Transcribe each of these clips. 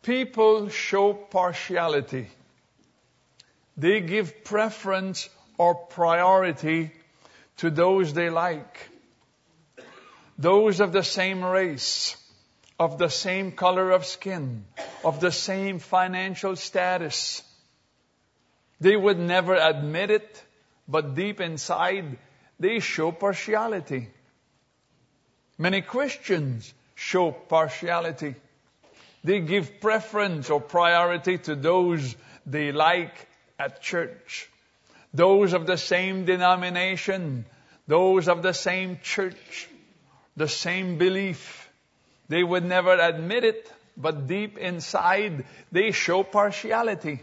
People show partiality. They give preference or priority to those they like. Those of the same race, of the same color of skin, of the same financial status. They would never admit it, but deep inside, they show partiality. Many Christians show partiality. They give preference or priority to those they like at church. Those of the same denomination, those of the same church, the same belief. They would never admit it, but deep inside, they show partiality.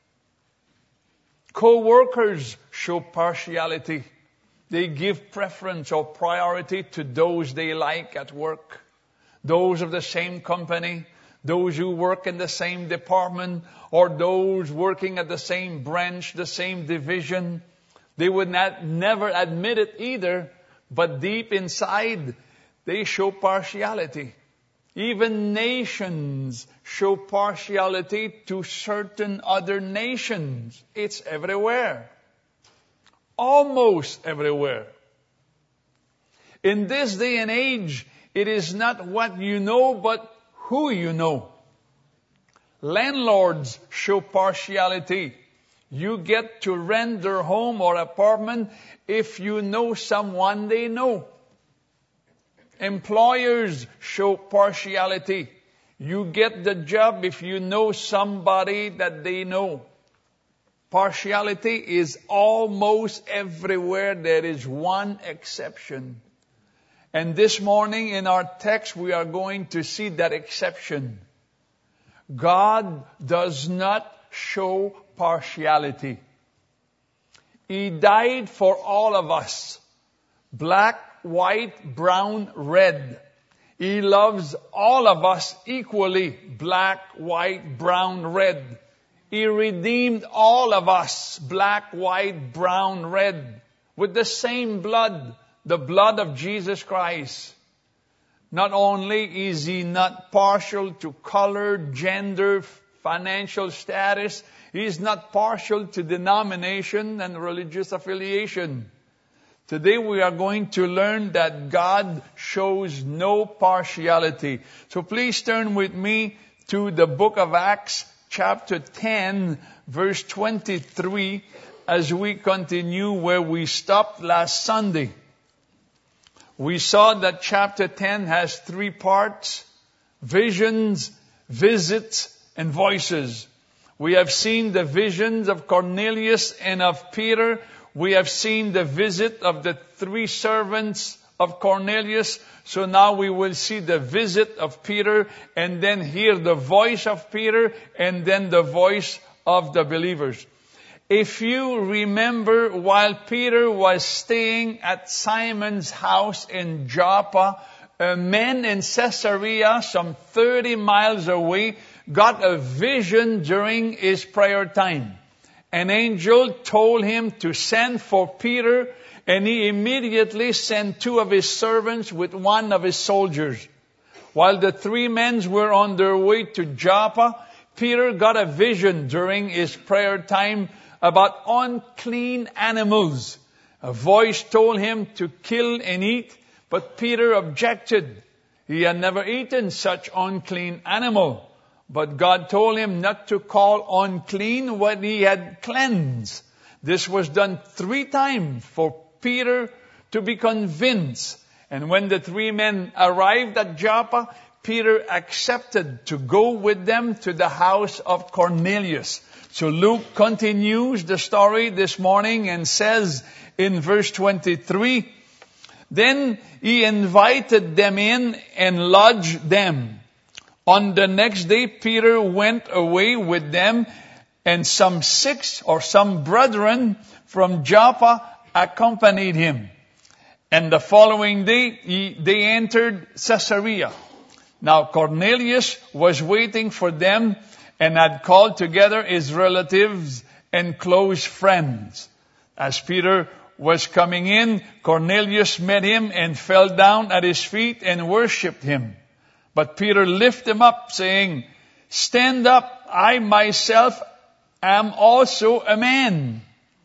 Co-workers show partiality. They give preference or priority to those they like at work. Those of the same company, those who work in the same department, or those working at the same branch, the same division. They would never admit it either, but deep inside, they show partiality. Even nations show partiality to certain other nations. It's everywhere. Almost everywhere. In this day and age, it is not what you know, but who you know. Landlords show partiality. You get to rent their home or apartment if you know someone they know. Employers show partiality. You get the job if you know somebody that they know. Partiality is almost everywhere. There is one exception. And this morning in our text, we are going to see that exception. God does not show partiality. He died for all of us. Black, white, brown, red. He loves all of us equally. Black, white, brown, red. He redeemed all of us. Black, white, brown, red. With the same blood. The blood of Jesus Christ. Not only is He not partial to color, gender, financial status, He is not partial to denomination and religious affiliation. Today we are going to learn that God shows no partiality. So please turn with me to the book of Acts, chapter 10, verse 23, as we continue where we stopped last Sunday. We saw that chapter 10 has 3 parts: visions, visits, and voices. We have seen the visions of Cornelius and of Peter. We have seen the visit of the 3 servants of Cornelius. So now we will see the visit of Peter and then hear the voice of Peter and then the voice of the believers. If you remember, while Peter was staying at Simon's house in Joppa, a man in Caesarea, some 30 miles away, got a vision during his prayer time. An angel told him to send for Peter, and he immediately sent 2 of his servants with 1 of his soldiers. While the 3 men were on their way to Joppa, Peter got a vision during his prayer time about unclean animals. A voice told him to kill and eat, but Peter objected. He had never eaten such unclean animal. But God told him not to call unclean what he had cleansed. This was done 3 times for Peter to be convinced. And when the 3 men arrived at Joppa, Peter accepted to go with them to the house of Cornelius. So Luke continues the story this morning and says in verse 23, then he invited them in and lodged them. On the next day, Peter went away with them, and some brethren from Joppa accompanied him. And the following day, they entered Caesarea. Now Cornelius was waiting for them and had called together his relatives and close friends. As Peter was coming in, Cornelius met him and fell down at his feet and worshipped him. But Peter lifted him up, saying, stand up, I myself am also a man.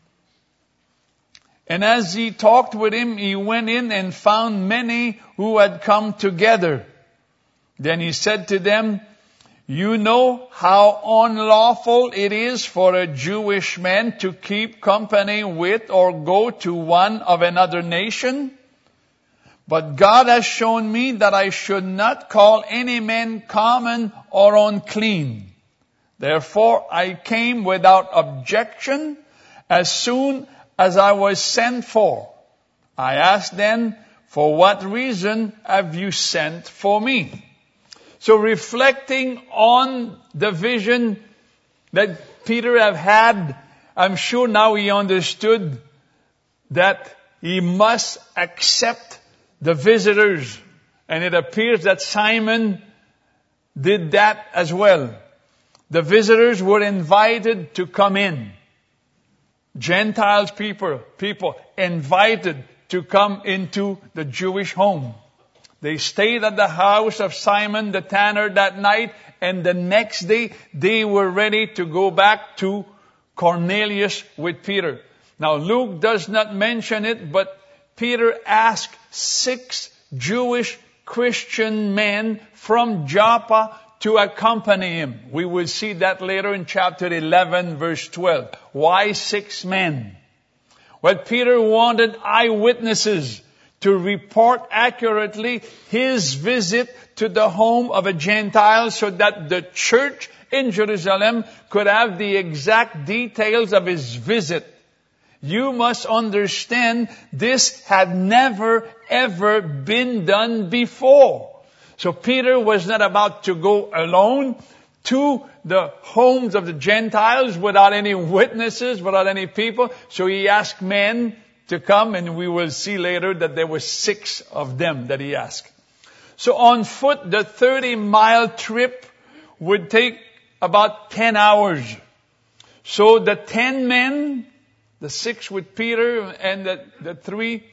And as he talked with him, he went in and found many who had come together. Then he said to them, you know how unlawful it is for a Jewish man to keep company with or go to one of another nation? But God has shown me that I should not call any man common or unclean. Therefore I came without objection as soon as I was sent for. I asked then, for what reason have you sent for me? So reflecting on the vision that Peter had, I'm sure now he understood that he must accept the visitors. And it appears that Simon did that as well. The visitors were invited to come in. Gentiles people invited to come into the Jewish home. They stayed at the house of Simon the tanner that night, and the next day they were ready to go back to Cornelius with Peter. Now Luke does not mention it, but Peter asked 6 Jewish Christian men from Joppa to accompany him. We will see that later in chapter 11, verse 12. Why 6 men? Well, Peter wanted eyewitnesses to report accurately his visit to the home of a Gentile so that the church in Jerusalem could have the exact details of his visit. You must understand this had never ever been done before. So Peter was not about to go alone to the homes of the Gentiles without any witnesses, without any people. So he asked men to come, and we will see later that there were 6 of them that he asked. So on foot, the 30-mile trip would take about 10 hours. So the 10 men, the 6 with Peter and the 3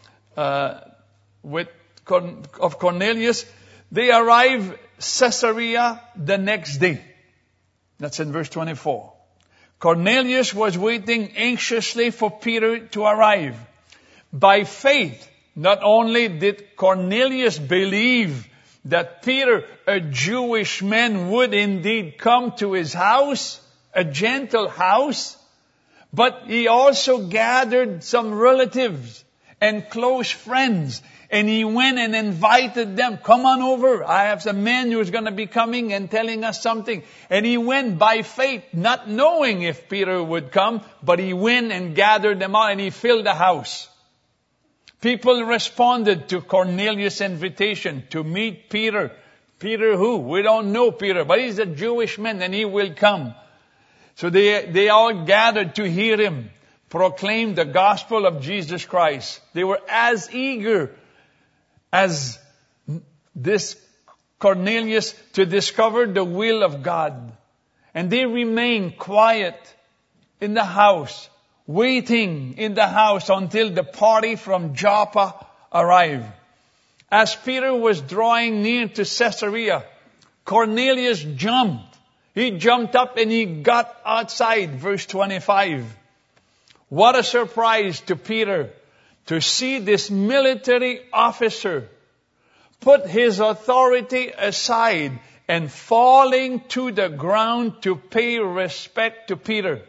of Cornelius, they arrive Caesarea the next day. That's in verse 24. Cornelius was waiting anxiously for Peter to arrive. By faith, not only did Cornelius believe that Peter, a Jewish man, would indeed come to his house, a Gentile house, but he also gathered some relatives and close friends. And he went and invited them. Come on over. I have some men who's going to be coming and telling us something. And he went by faith, not knowing if Peter would come, but he went and gathered them all and he filled the house. People responded to Cornelius' invitation to meet Peter. Peter who? We don't know Peter, but he's a Jewish man and he will come. So they all gathered to hear him proclaim the gospel of Jesus Christ. They were as eager as this Cornelius to discover the will of God. And they remained quiet in the house, waiting in the house until the party from Joppa arrived. As Peter was drawing near to Caesarea, Cornelius jumped. He jumped up and he got outside, verse 25. What a surprise to Peter to see this military officer put his authority aside and falling to the ground to pay respect to Peter.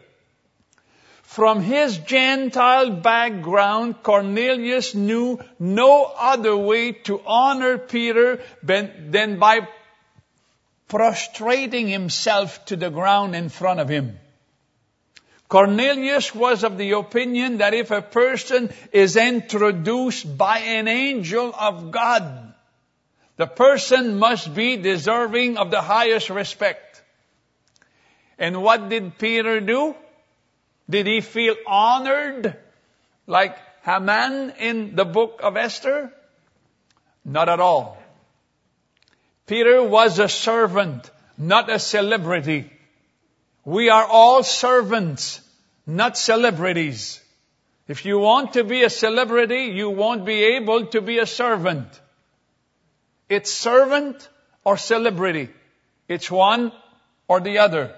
From his Gentile background, Cornelius knew no other way to honor Peter than by prostrating himself to the ground in front of him. Cornelius was of the opinion that if a person is introduced by an angel of God, the person must be deserving of the highest respect. And what did Peter do? Did he feel honored like Haman in the book of Esther? Not at all. Peter was a servant, not a celebrity. We are all servants, not celebrities. If you want to be a celebrity, you won't be able to be a servant. It's servant or celebrity. It's one or the other.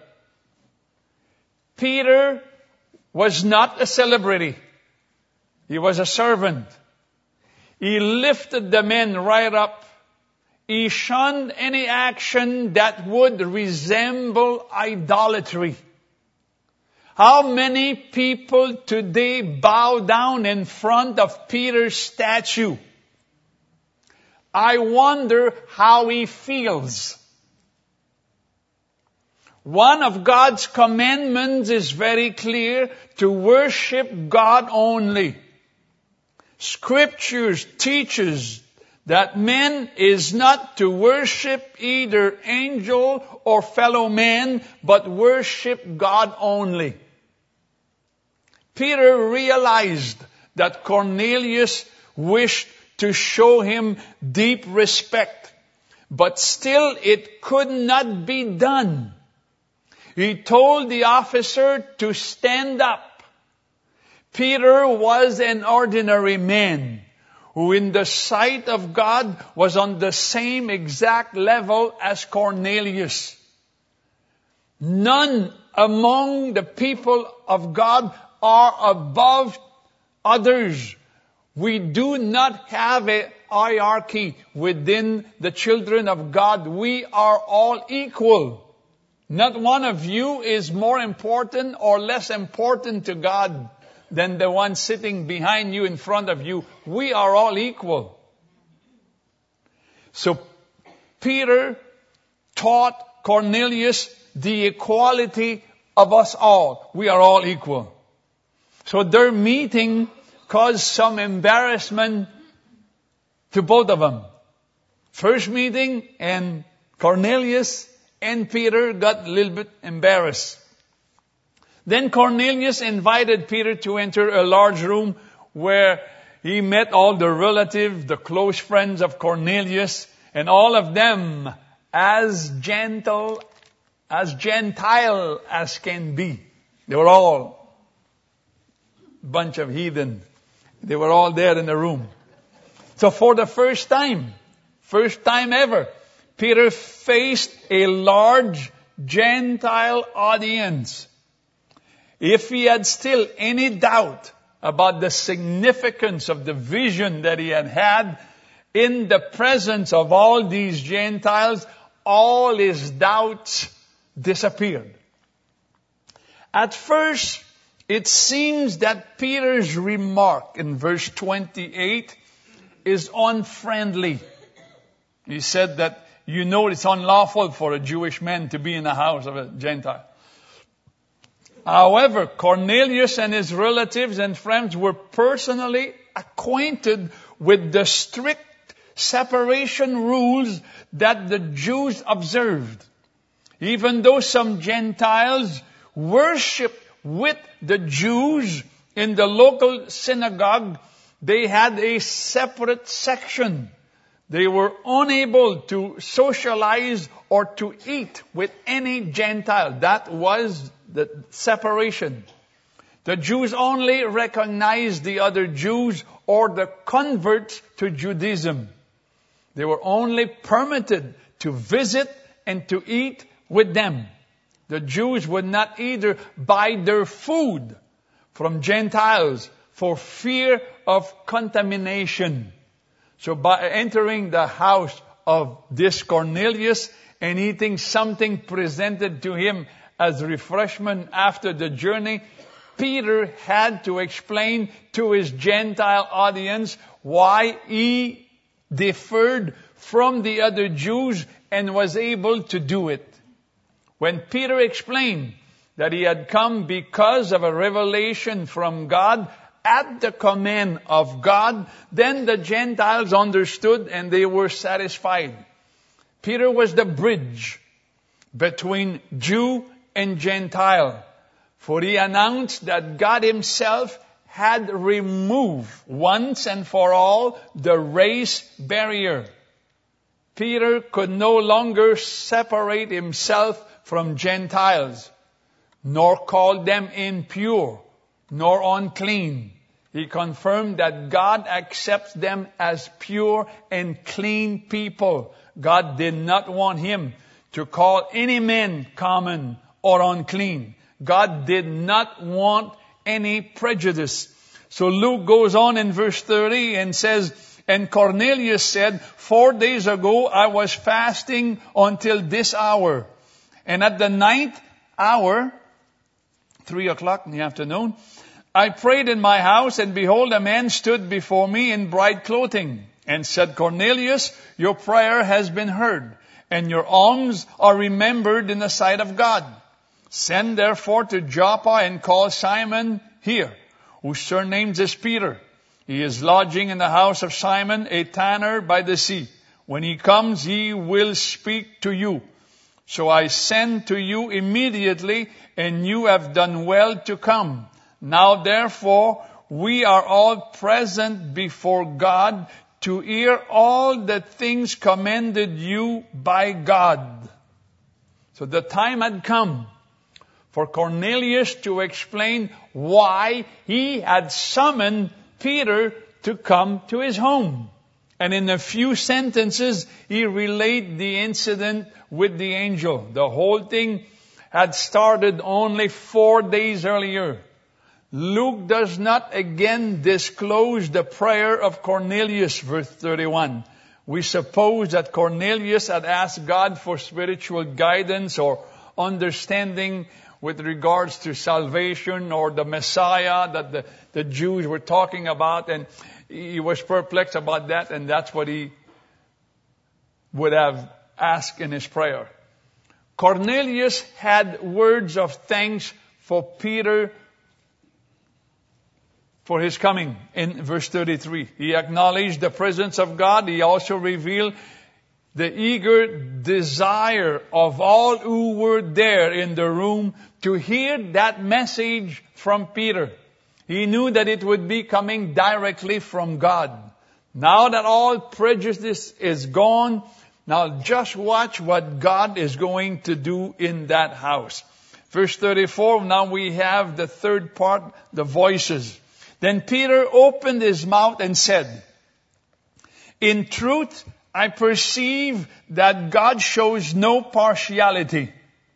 Peter was not a celebrity. He was a servant. He lifted the men right up. He shunned any action that would resemble idolatry. How many people today bow down in front of Peter's statue? I wonder how he feels. One of God's commandments is very clear, to worship God only. Scriptures teaches that man is not to worship either angel or fellow man, but worship God only. Peter realized that Cornelius wished to show him deep respect, but still it could not be done. He told the officer to stand up. Peter was an ordinary man who in the sight of God was on the same exact level as Cornelius. None among the people of God are above others. We do not have a hierarchy within the children of God. We are all equal. Not one of you is more important or less important to God than the one sitting behind you, in front of you. We are all equal. So Peter taught Cornelius the equality of us all. We are all equal. So their meeting caused some embarrassment to both of them. First meeting, and Cornelius and Peter got a little bit embarrassed. Then Cornelius invited Peter to enter a large room where he met all the relatives, the close friends of Cornelius, and all of them as Gentile as can be. They were all a bunch of heathen. They were all there in the room. So for the first time ever, Peter faced a large Gentile audience. If he had still any doubt about the significance of the vision that he had had in the presence of all these Gentiles, all his doubts disappeared. At first, it seems that Peter's remark in verse 28 is unfriendly. He said that, it's unlawful for a Jewish man to be in the house of a Gentile. However, Cornelius and his relatives and friends were personally acquainted with the strict separation rules that the Jews observed. Even though some Gentiles worshiped with the Jews in the local synagogue, they had a separate section. They were unable to socialize or to eat with any Gentile. That was the separation. The Jews only recognized the other Jews or the converts to Judaism. They were only permitted to visit and to eat with them. The Jews would not either buy their food from Gentiles for fear of contamination. So by entering the house of this Cornelius and eating something presented to him as refreshment after the journey, Peter had to explain to his Gentile audience why he differed from the other Jews and was able to do it. When Peter explained that he had come because of a revelation from God at the command of God, then the Gentiles understood and they were satisfied. Peter was the bridge between Jew and Gentile, for he announced that God himself had removed once and for all the race barrier. Peter could no longer separate himself from Gentiles, nor call them impure, nor unclean. He confirmed that God accepts them as pure and clean people. God did not want him to call any man common or unclean. God did not want any prejudice. So Luke goes on in verse 30 and says, and Cornelius said, 4 days ago I was fasting until this hour. And at the 9th hour, 3 o'clock in the afternoon, I prayed in my house, and behold, a man stood before me in bright clothing, and said, Cornelius, your prayer has been heard, and your alms are remembered in the sight of God. Send therefore to Joppa and call Simon here, whose surname is Peter. He is lodging in the house of Simon, a tanner by the sea. When he comes, he will speak to you. So I send to you immediately, and you have done well to come. Now therefore, we are all present before God to hear all the things commanded you by God. So the time had come for Cornelius to explain why he had summoned Peter to come to his home. And in a few sentences, he relayed the incident with the angel. The whole thing had started only 4 days earlier. Luke does not again disclose the prayer of Cornelius, verse 31. We suppose that Cornelius had asked God for spiritual guidance or understanding with regards to salvation or the Messiah that the Jews were talking about, and he was perplexed about that, and that's what he would have asked in his prayer. Cornelius had words of thanks for Peter for his coming in verse 33. He acknowledged the presence of God. He also revealed the eager desire of all who were there in the room to hear that message from Peter. He knew that it would be coming directly from God. Now that all prejudice is gone, now just watch what God is going to do in that house. Verse 34, now we have the third part, the voices. Then Peter opened his mouth and said, in truth, I perceive that God shows no partiality.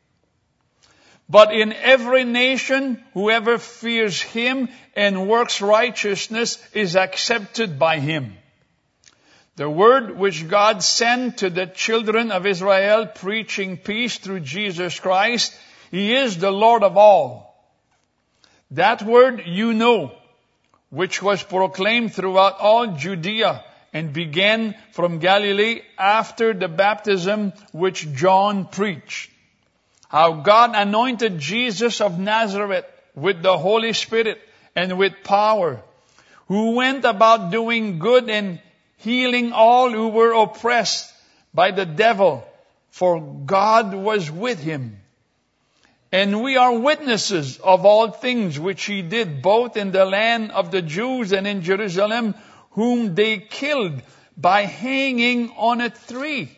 But in every nation, whoever fears him and works righteousness is accepted by him. The word which God sent to the children of Israel, preaching peace through Jesus Christ, he is the Lord of all. That word you know, which was proclaimed throughout all Judea and began from Galilee after the baptism which John preached. How God anointed Jesus of Nazareth with the Holy Spirit and with power, who went about doing good and healing all who were oppressed by the devil, for God was with him. And we are witnesses of all things which he did, both in the land of the Jews and in Jerusalem, whom they killed by hanging on a tree.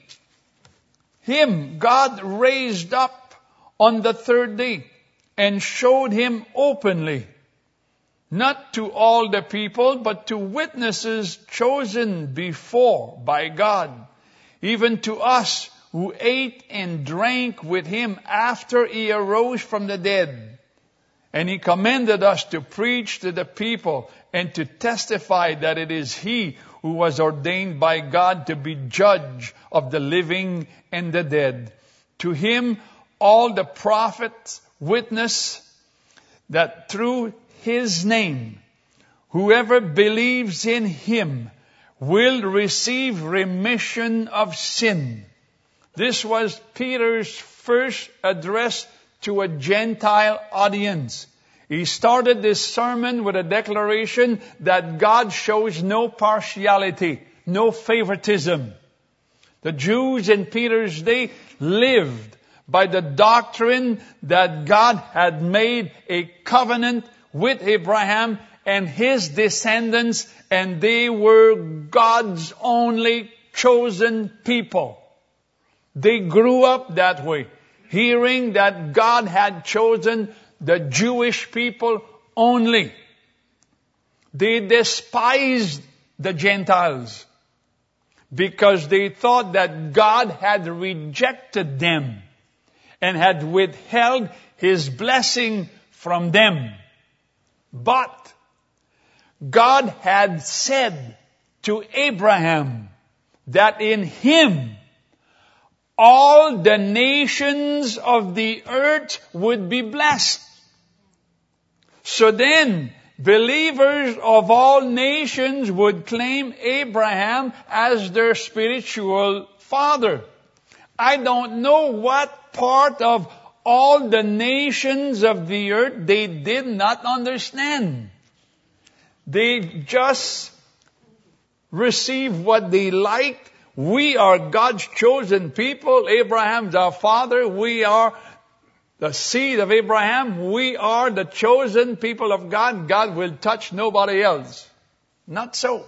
Him God raised up on the third day and showed him openly, not to all the people, but to witnesses chosen before by God, even to us who ate and drank with him after he arose from the dead. And he commanded us to preach to the people and to testify that it is he who was ordained by God to be judge of the living and the dead. To him all the prophets witness that through his name, whoever believes in him will receive remission of sin. This was Peter's first address to a Gentile audience. He started this sermon with a declaration that God shows no partiality, no favoritism. The Jews in Peter's day lived by the doctrine that God had made a covenant with Abraham and his descendants, and they were God's only chosen people. They grew up that way, hearing that God had chosen the Jewish people only. They despised the Gentiles because they thought that God had rejected them and had withheld His blessing from them. But God had said to Abraham that in him all the nations of the earth would be blessed. So then, believers of all nations would claim Abraham as their spiritual father. I don't know what part of all the nations of the earth they did not understand. They just received what they liked. We are God's chosen people. Abraham's our father. We are the seed of Abraham. We are the chosen people of God. God will touch nobody else. Not so.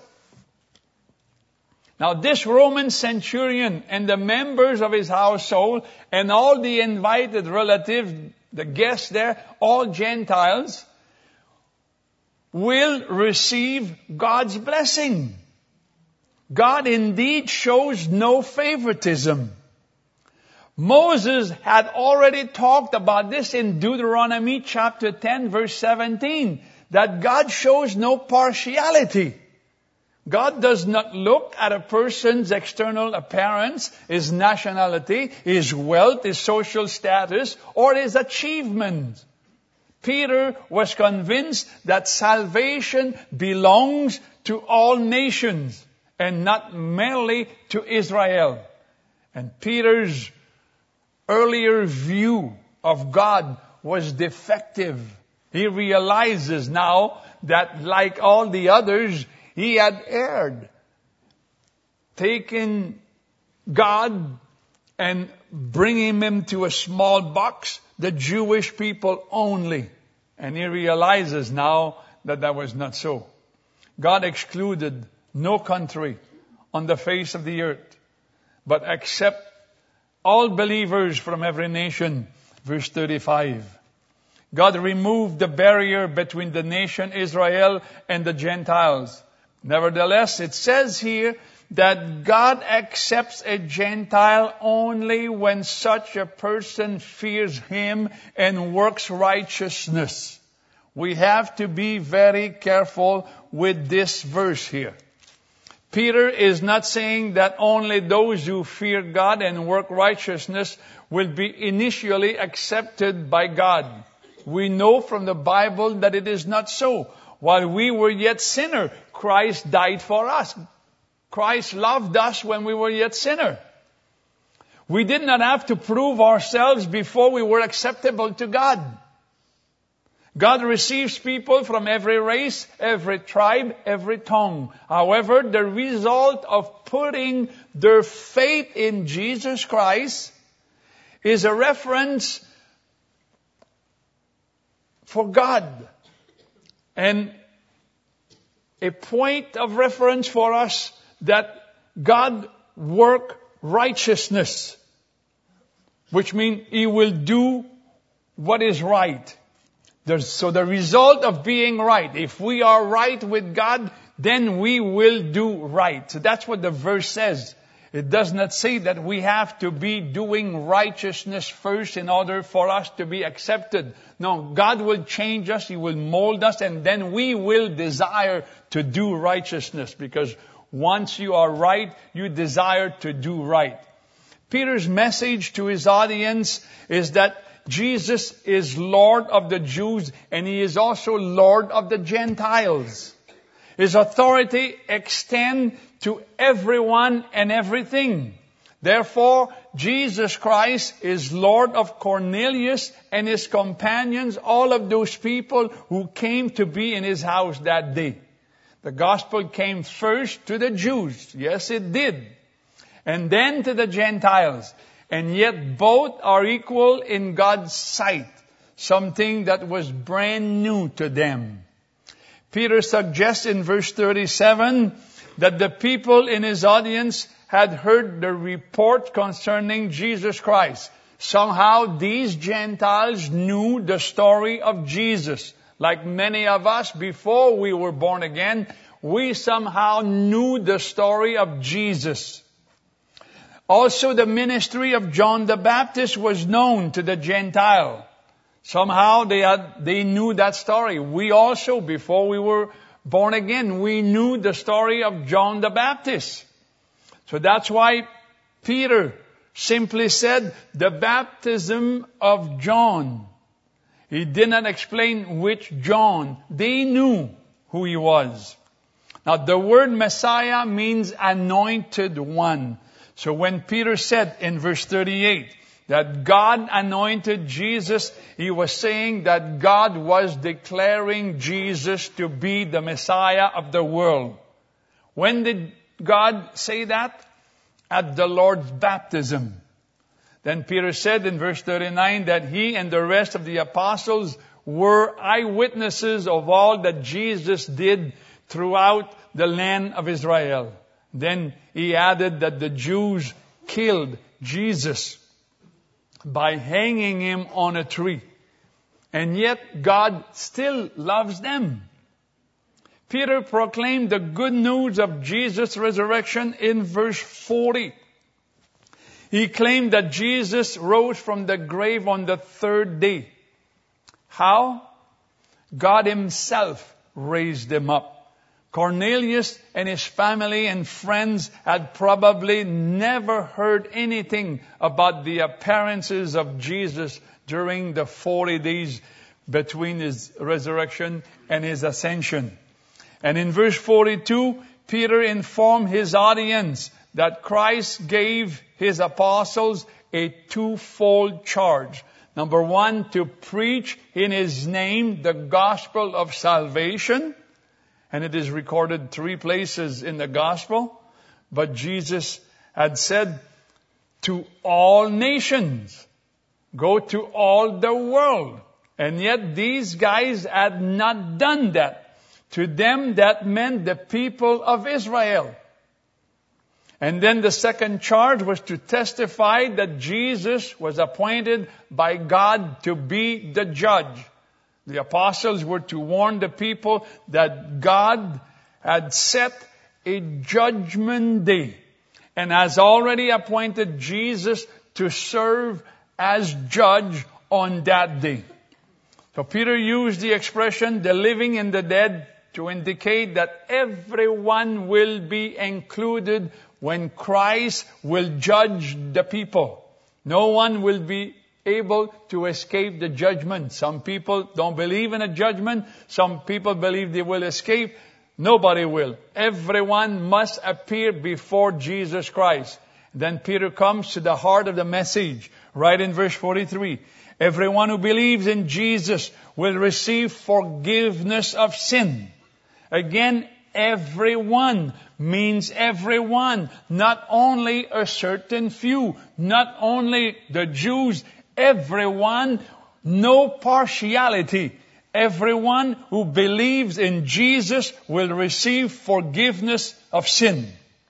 Now this Roman centurion and the members of his household and all the invited relatives, the guests there, all Gentiles, will receive God's blessing. God indeed shows no favoritism. Moses had already talked about this in Deuteronomy chapter 10 verse 17, that God shows no partiality. God does not look at a person's external appearance, his nationality, his wealth, his social status, or his achievement. Peter was convinced that salvation belongs to all nations and not merely to Israel. And Peter's earlier view of God was defective. He realizes now that like all the others, he had erred, taken God and bringing him to a small box, the Jewish people only. And he realizes now that that was not so. God excluded no country on the face of the earth, but accept all believers from every nation. Verse 35. God removed the barrier between the nation Israel and the Gentiles. Nevertheless, it says here that God accepts a Gentile only when such a person fears Him and works righteousness. We have to be very careful with this verse here. Peter is not saying that only those who fear God and work righteousness will be initially accepted by God. We know from the Bible that it is not so. While we were yet sinners, Christ died for us. Christ loved us when we were yet sinners. We did not have to prove ourselves before we were acceptable to God. God receives people from every race, every tribe, every tongue. However, the result of putting their faith in Jesus Christ is a reference for God and a point of reference for us that God work righteousness, which means He will do what is right. So the result of being right, if we are right with God, then we will do right. So that's what the verse says. It does not say that we have to be doing righteousness first in order for us to be accepted. No, God will change us, He will mold us, and then we will desire to do righteousness, because once you are right, you desire to do right. Peter's message to his audience is that Jesus is Lord of the Jews and He is also Lord of the Gentiles. His authority extends to everyone and everything. Therefore, Jesus Christ is Lord of Cornelius and his companions, all of those people who came to be in his house that day. The gospel came first to the Jews. Yes, it did. And then to the Gentiles. And yet both are equal in God's sight. Something that was brand new to them. Peter suggests in verse 37 that the people in his audience had heard the report concerning Jesus Christ. Somehow these Gentiles knew the story of Jesus. Like many of us, before we were born again, we somehow knew the story of Jesus. Also, the ministry of John the Baptist was known to the Gentile. Somehow they knew that story. We also, before we were born again, we knew the story of John the Baptist. So that's why Peter simply said, the baptism of John. He did not explain which John. They knew who he was. Now, the word Messiah means anointed one. So when Peter said in verse 38 that God anointed Jesus, he was saying that God was declaring Jesus to be the Messiah of the world. When did God say that? At the Lord's baptism. Then Peter said in verse 39 that he and the rest of the apostles were eyewitnesses of all that Jesus did throughout the land of Israel. Then he added that the Jews killed Jesus by hanging him on a tree. And yet God still loves them. Peter proclaimed the good news of Jesus' resurrection in verse 40. He claimed that Jesus rose from the grave on the third day. How? God himself raised him up. Cornelius and his family and friends had probably never heard anything about the appearances of Jesus during the 40 days between his resurrection and his ascension. And in verse 42, Peter informed his audience that Christ gave his apostles a twofold charge. Number one, to preach in his name the gospel of salvation. And it is recorded 3 places in the gospel. But Jesus had said to all nations, go to all the world. And yet these guys had not done that. To them that meant the people of Israel. And then the second charge was to testify that Jesus was appointed by God to be the judge. The apostles were to warn the people that God had set a judgment day and has already appointed Jesus to serve as judge on that day. So Peter used the expression, the living and the dead, to indicate that everyone will be included when Christ will judge the people. No one will be able to escape the judgment. Some people don't believe in a judgment. Some people believe they will escape. Nobody will. Everyone must appear before Jesus Christ. Then Peter comes to the heart of the message, right in verse 43. Everyone who believes in Jesus will receive forgiveness of sin. Again, everyone means everyone, not only a certain few, not only the Jews, everyone, no partiality. Everyone who believes in Jesus will receive forgiveness of sin.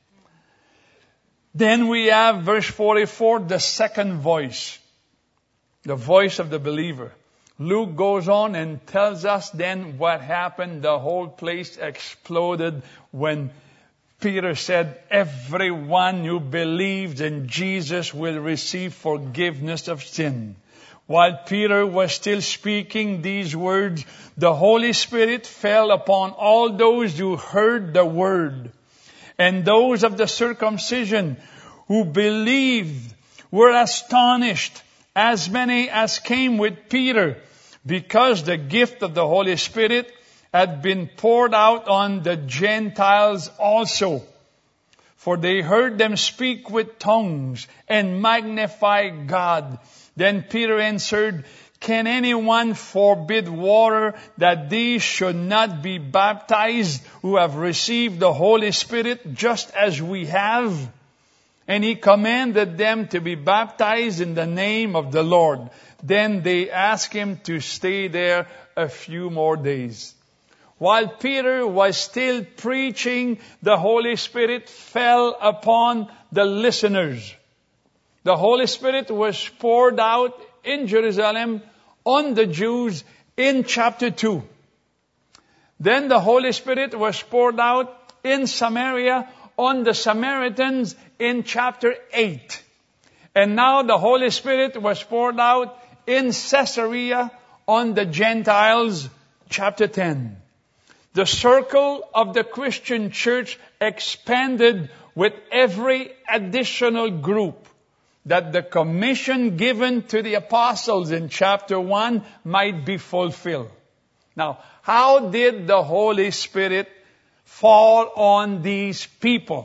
Then we have verse 44, the second voice, the voice of the believer. Luke goes on and tells us then what happened. The whole place exploded when Peter said, everyone who believes in Jesus will receive forgiveness of sin. While Peter was still speaking these words, the Holy Spirit fell upon all those who heard the word. And those of the circumcision who believed were astonished, as many as came with Peter, because the gift of the Holy Spirit had been poured out on the Gentiles also. For they heard them speak with tongues and magnify God. Then Peter answered, can anyone forbid water that these should not be baptized who have received the Holy Spirit just as we have? And he commanded them to be baptized in the name of the Lord. Then they asked him to stay there a few more days. While Peter was still preaching, the Holy Spirit fell upon the listeners. The Holy Spirit was poured out in Jerusalem on the Jews in chapter 2. Then the Holy Spirit was poured out in Samaria on the Samaritans in chapter 8. And now the Holy Spirit was poured out in Caesarea on the Gentiles, chapter 10. The circle of the Christian church expanded with every additional group, that the commission given to the apostles in chapter 1 might be fulfilled. Now, how did the Holy Spirit fall on these people?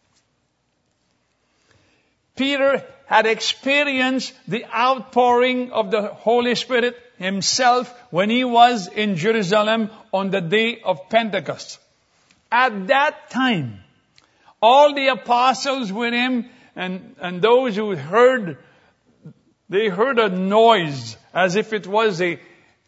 Peter had experienced the outpouring of the Holy Spirit himself when he was in Jerusalem on the day of Pentecost. At that time, all the apostles with him and those who heard, they heard a noise as if it was a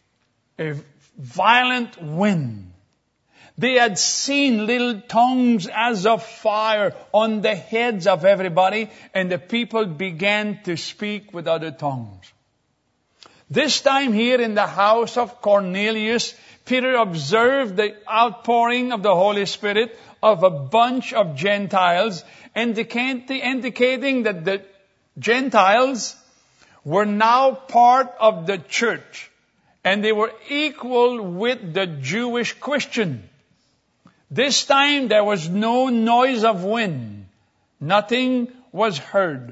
violent wind. They had seen little tongues as of fire on the heads of everybody, and the people began to speak with other tongues. This time here in the house of Cornelius, Peter observed the outpouring of the Holy Spirit of a bunch of Gentiles, indicating that the Gentiles were now part of the church, and they were equal with the Jewish Christian. This time there was no noise of wind. Nothing was heard.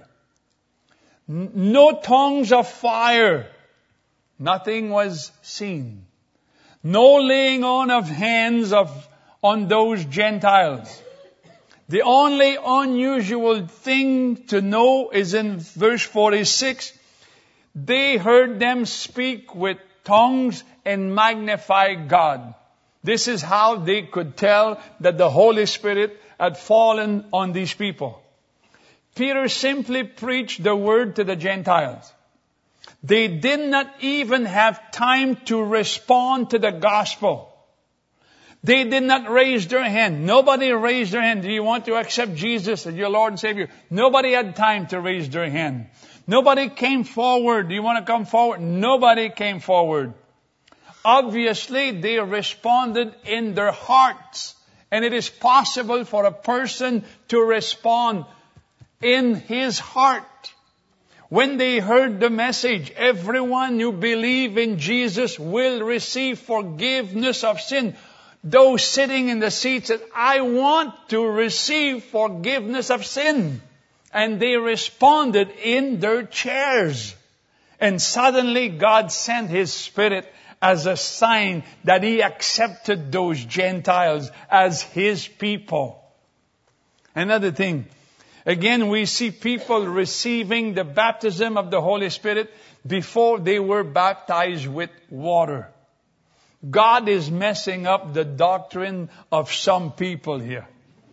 No tongues of fire. Nothing was seen. No laying on of hands on those Gentiles. The only unusual thing to know is in verse 46. They heard them speak with tongues and magnify God. This is how they could tell that the Holy Spirit had fallen on these people. Peter simply preached the word to the Gentiles. They did not even have time to respond to the gospel. They did not raise their hand. Nobody raised their hand. Do you want to accept Jesus as your Lord and Savior? Nobody had time to raise their hand. Nobody came forward. Do you want to come forward? Nobody came forward. Obviously, they responded in their hearts. And it is possible for a person to respond in his heart. When they heard the message, everyone who believes in Jesus will receive forgiveness of sin. Those sitting in the seats said, I want to receive forgiveness of sin. And they responded in their chairs. And suddenly God sent His Spirit as a sign that He accepted those Gentiles as His people. Another thing, again, we see people receiving the baptism of the Holy Spirit before they were baptized with water. God is messing up the doctrine of some people here.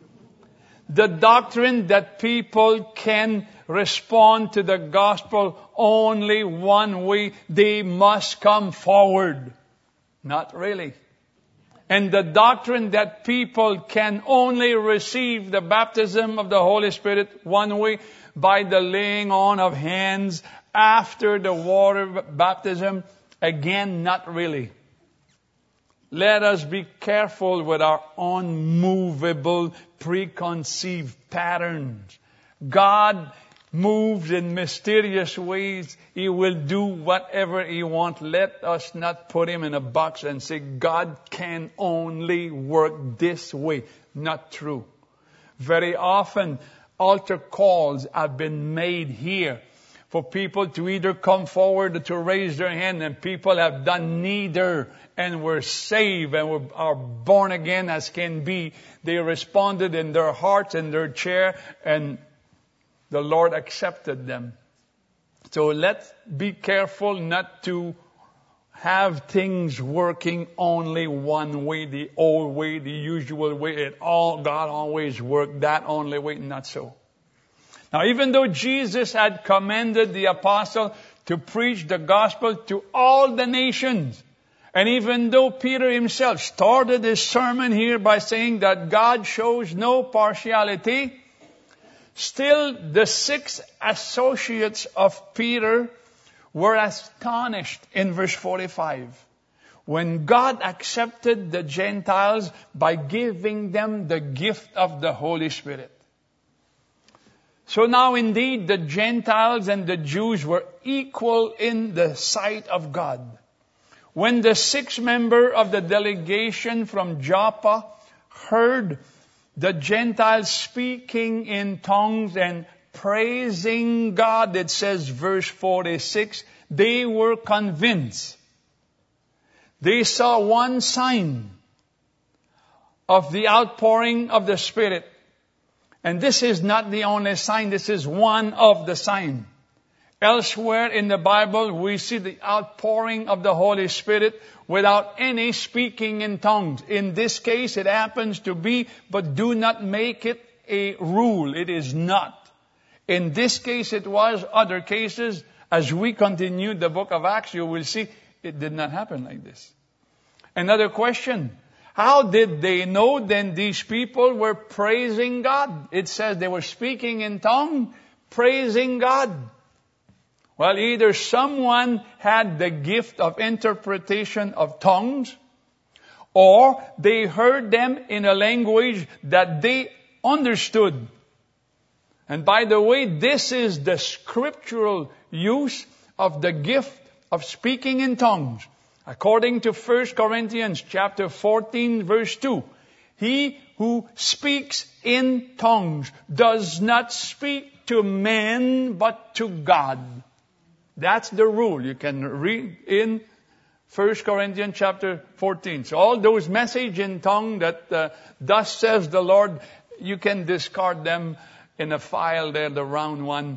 The doctrine that people can respond to the gospel only one way. They must come forward. Not really. And the doctrine that people can only receive the baptism of the Holy Spirit one way, by the laying on of hands after the water baptism. Again, not really. Let us be careful with our unmovable, preconceived patterns. God moves in mysterious ways. He will do whatever He wants. Let us not put Him in a box and say, God can only work this way. Not true. Very often, altar calls have been made here for people to either come forward or to raise their hand, and people have done neither and were saved and are born again as can be. They responded in their hearts, in their chair, and the Lord accepted them. So let's be careful not to have things working only one way, the old way, the usual way. God always worked that only way, not so. Now, even though Jesus had commanded the apostle to preach the gospel to all the nations, and even though Peter himself started his sermon here by saying that God shows no partiality, still the 6 associates of Peter were astonished in verse 45 when God accepted the Gentiles by giving them the gift of the Holy Spirit. So now indeed the Gentiles and the Jews were equal in the sight of God. When the sixth member of the delegation from Joppa heard the Gentiles speaking in tongues and praising God, it says verse 46, they were convinced. They saw one sign of the outpouring of the Spirit. And this is not the only sign, this is one of the signs. Elsewhere in the Bible, we see the outpouring of the Holy Spirit without any speaking in tongues. In this case, it happens to be, but do not make it a rule. It is not. In this case, it was. Other cases, as we continue the book of Acts, you will see it did not happen like this. Another question. How did they know then these people were praising God? It says they were speaking in tongue, praising God. Well, either someone had the gift of interpretation of tongues, or they heard them in a language that they understood. And by the way, this is the scriptural use of the gift of speaking in tongues. According to 1 Corinthians chapter 14, verse 2, he who speaks in tongues does not speak to men, but to God. That's the rule. You can read in 1 Corinthians chapter 14. So all those messages in tongue that thus says the Lord, you can discard them in a file there, the round one.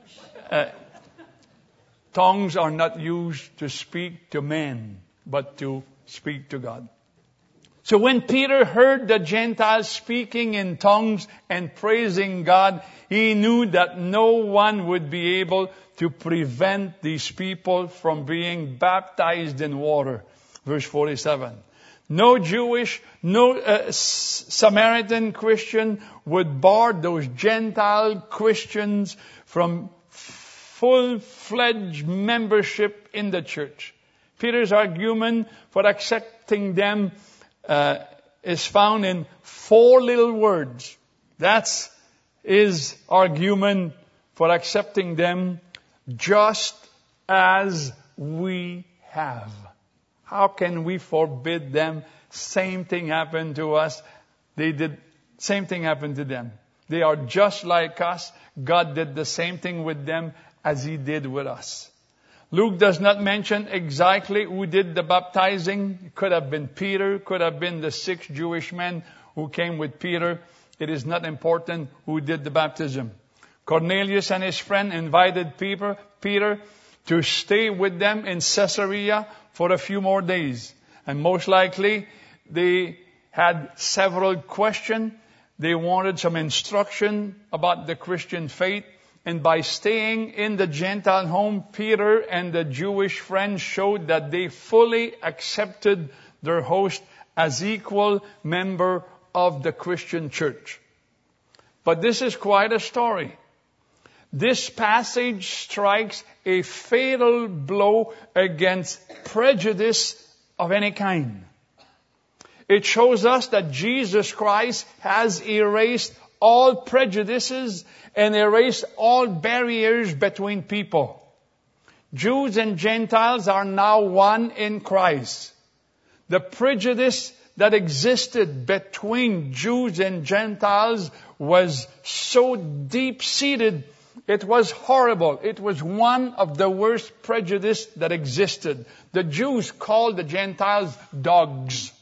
Tongues are not used to speak to men, but to speak to God. So when Peter heard the Gentiles speaking in tongues and praising God, he knew that no one would be able to prevent these people from being baptized in water. Verse 47. No Jewish, no Samaritan Christian would bar those Gentile Christians from full-fledged membership in the church. Peter's argument for accepting them is found in 4 little words. That's his argument for accepting them, just as we have. How can we forbid them? Same thing happened to us. Same thing happened to them. They are just like us. God did the same thing with them as He did with us. Luke does not mention exactly who did the baptizing. It could have been Peter, could have been the 6 Jewish men who came with Peter. It is not important who did the baptism. Cornelius and his friend invited Peter to stay with them in Caesarea for a few more days. And most likely, they had several questions. They wanted some instruction about the Christian faith. And by staying in the Gentile home, Peter and the Jewish friends showed that they fully accepted their host as equal member of the Christian church. But this is quite a story. This passage strikes a fatal blow against prejudice of any kind. It shows us that Jesus Christ has erased all prejudices and erased all barriers between people. Jews and Gentiles are now one in Christ. The prejudice that existed between Jews and Gentiles was so deep-seated, it was horrible. It was one of the worst prejudice that existed. The Jews called the Gentiles dogs.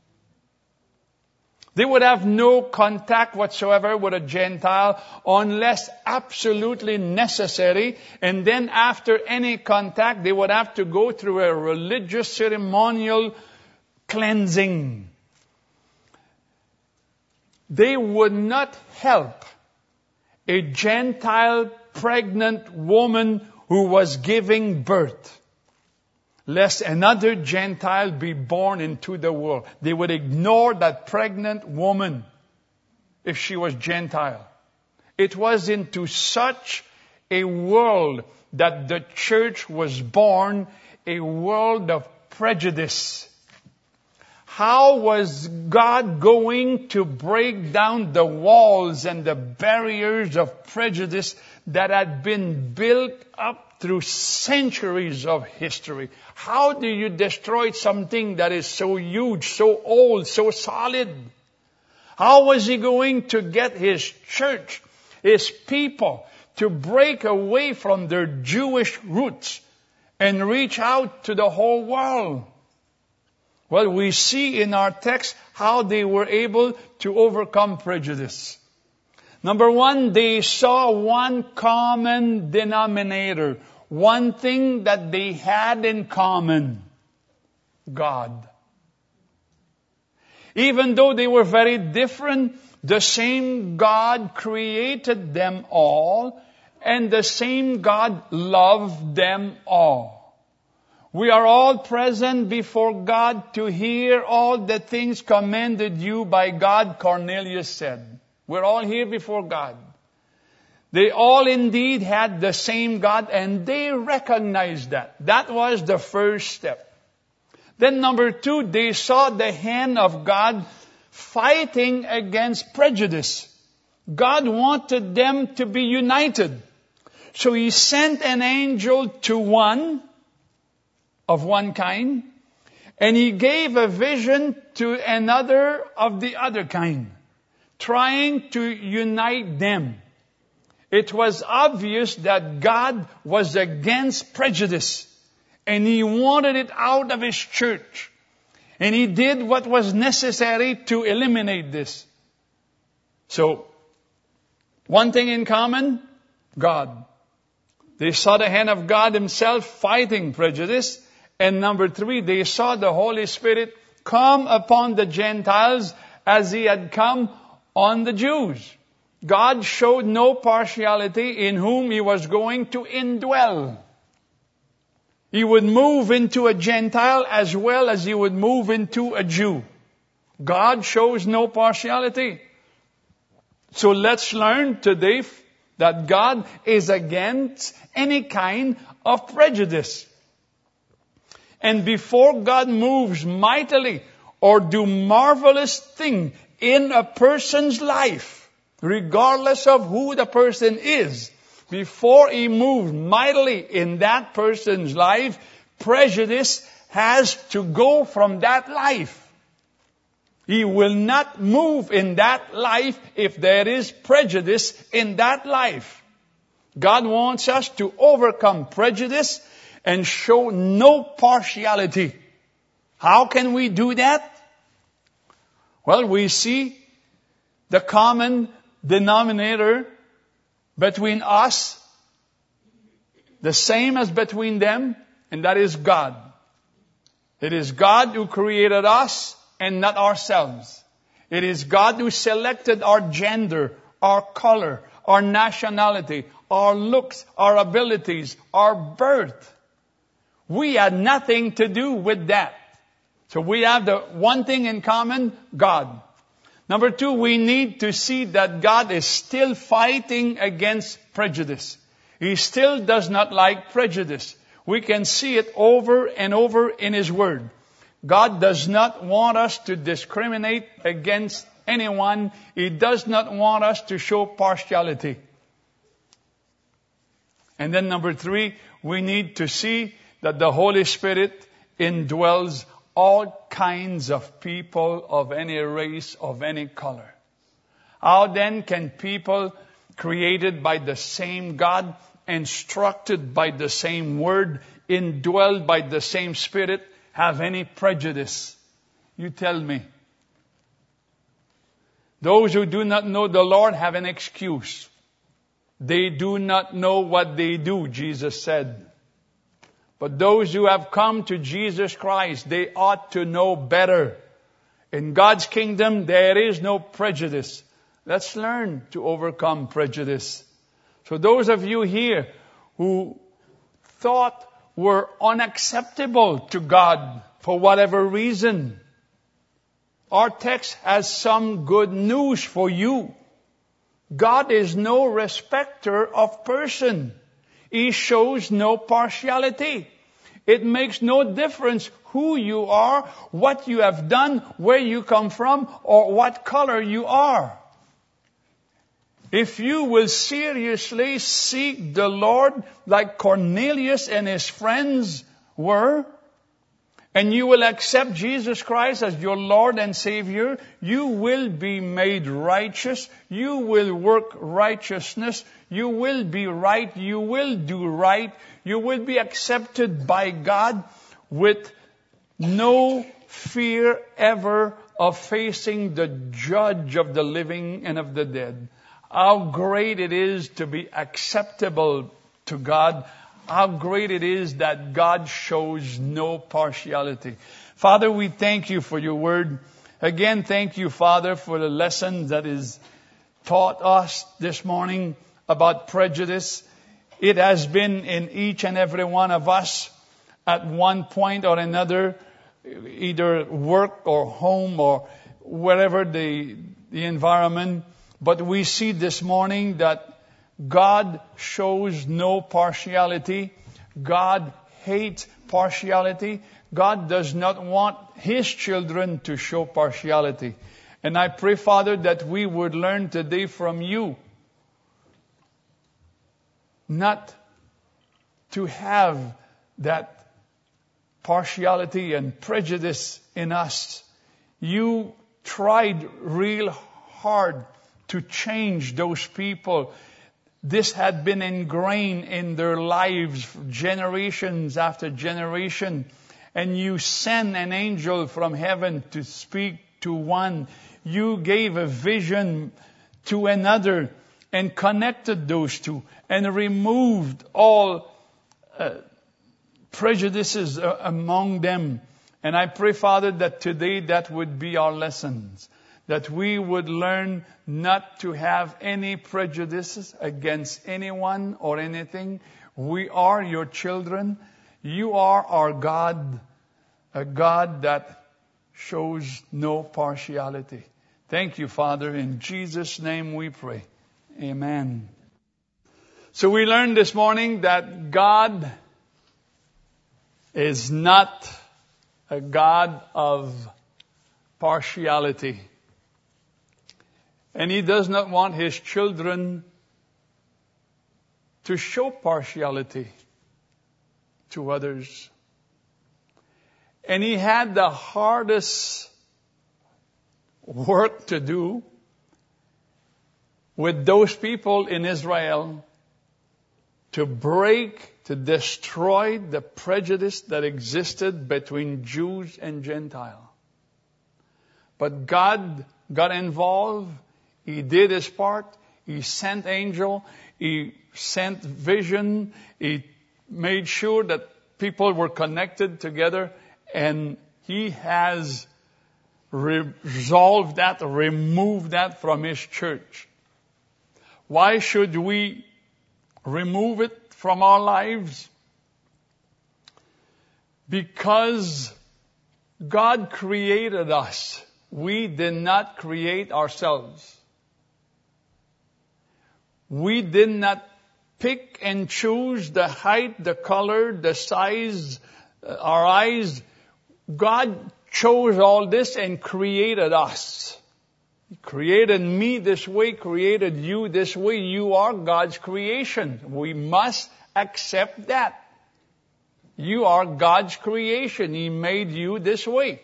They would have no contact whatsoever with a Gentile unless absolutely necessary. And then after any contact, they would have to go through a religious ceremonial cleansing. They would not help a Gentile pregnant woman who was giving birth, lest another Gentile be born into the world. They would ignore that pregnant woman if she was Gentile. It was into such a world that the church was born, a world of prejudice how was God going to break down the walls and the barriers of prejudice that had been built up through centuries of history? How do you destroy something that is so huge, so old, so solid? How was he going to get his church, his people, to break away from their Jewish roots and reach out to the whole world? Well, we see in our text how they were able to overcome prejudice. Number one, they saw one common denominator, one thing that they had in common: God. Even though they were very different, the same God created them all, and the same God loved them all. We are all present before God to hear all the things commanded you by God, Cornelius said. We're all here before God. They all indeed had the same God, and they recognized that. That was the first step. Then number two, they saw the hand of God fighting against prejudice. God wanted them to be united. So He sent an angel to one of one kind, and He gave a vision to another of the other kind, trying to unite them. It was obvious that God was against prejudice, and He wanted it out of His church. And He did what was necessary to eliminate this. So, one thing in common: God. They saw the hand of God Himself fighting prejudice. And number three, they saw the Holy Spirit come upon the Gentiles as He had come on the Jews. God showed no partiality in whom He was going to indwell. He would move into a Gentile as well as He would move into a Jew. God shows no partiality. So let's learn today that God is against any kind of prejudice. And before God moves mightily or do marvelous thing in a person's life, regardless of who the person is, before He moves mightily in that person's life, prejudice has to go from that life. He will not move in that life if there is prejudice in that life. God wants us to overcome prejudice and show no partiality. How can we do that? Well, we see the common denominator between us, the same as between them, and that is God. It is God who created us and not ourselves. It is God who selected our gender, our color, our nationality, our looks, our abilities, our birth. We had nothing to do with that. So we have the one thing in common: God. Number two, we need to see that God is still fighting against prejudice. He still does not like prejudice. We can see it over and over in His Word. God does not want us to discriminate against anyone. He does not want us to show partiality. And then number three, we need to see that the Holy Spirit indwells all kinds of people of any race, of any color. How then can people created by the same God, instructed by the same Word, indwelled by the same Spirit, have any prejudice? You tell me. Those who do not know the Lord have an excuse. They do not know what they do, Jesus said. But those who have come to Jesus Christ, they ought to know better. In God's kingdom, there is no prejudice. Let's learn to overcome prejudice. So those of you here who thought were unacceptable to God for whatever reason, our text has some good news for you. God is no respecter of person. He shows no partiality. It makes no difference who you are, what you have done, where you come from, or what color you are. If you will seriously seek the Lord like Cornelius and his friends were, and you will accept Jesus Christ as your Lord and Savior, you will be made righteous. You will work righteousness. You will be right. You will do right. You will be accepted by God with no fear ever of facing the judge of the living and of the dead. How great it is to be acceptable to God. How great it is that God shows no partiality. Father, we thank you for your word. Again, thank you, Father, for the lesson that is taught us this morning about prejudice. It has been in each and every one of us at one point or another, either work or home or wherever the environment. But we see this morning that God shows no partiality. God hates partiality. God does not want His children to show partiality. And I pray, Father, that we would learn today from you not to have that partiality and prejudice in us. You tried real hard to change those people. This had been ingrained in their lives generations after generation. And you sent an angel from heaven to speak to one. You gave a vision to another and connected those two and removed all prejudices among them. And I pray, Father, that today that would be our lessons. That we would learn not to have any prejudices against anyone or anything. We are your children. You are our God, a God that shows no partiality. Thank you, Father. In Jesus' name we pray. Amen. So we learned this morning that God is not a God of partiality. And He does not want His children to show partiality to others. And He had the hardest work to do with those people in Israel to break, to destroy the prejudice that existed between Jews and Gentiles. But God got involved. He did His part. He sent angel. He sent vision. He made sure that people were connected together. And He has resolved that, removed that from His church. Why should we remove it from our lives? Because God created us. We did not create ourselves. We did not pick and choose the height, the color, the size, our eyes. God chose all this and created us. He created me this way, created you this way. You are God's creation. We must accept that. You are God's creation. He made you this way.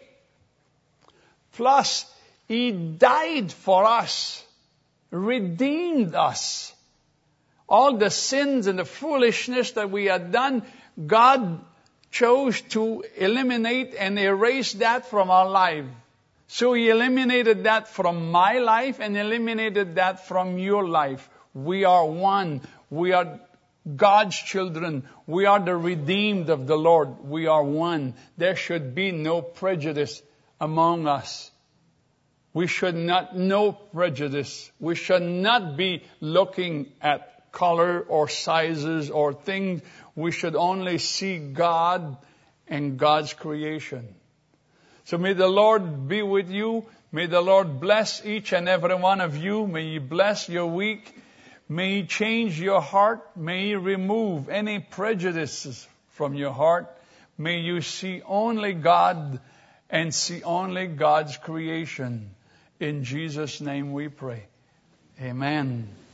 Plus, He died for us, redeemed us. All the sins and the foolishness that we had done, God chose to eliminate and erase that from our life. So He eliminated that from my life and eliminated that from your life. We are one. We are God's children. We are the redeemed of the Lord. We are one. There should be no prejudice among us. We should not know prejudice. We should not be looking at color or sizes or things. We should only see God and God's creation. So may the Lord be with you. May the Lord bless each and every one of you. May He bless your week. May He change your heart. May He remove any prejudices from your heart. May you see only God and see only God's creation. In Jesus' name we pray. Amen.